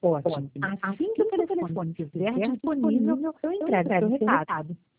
Ótimo. Assim que o telefone estiver disponível, eu entrego o seu recado.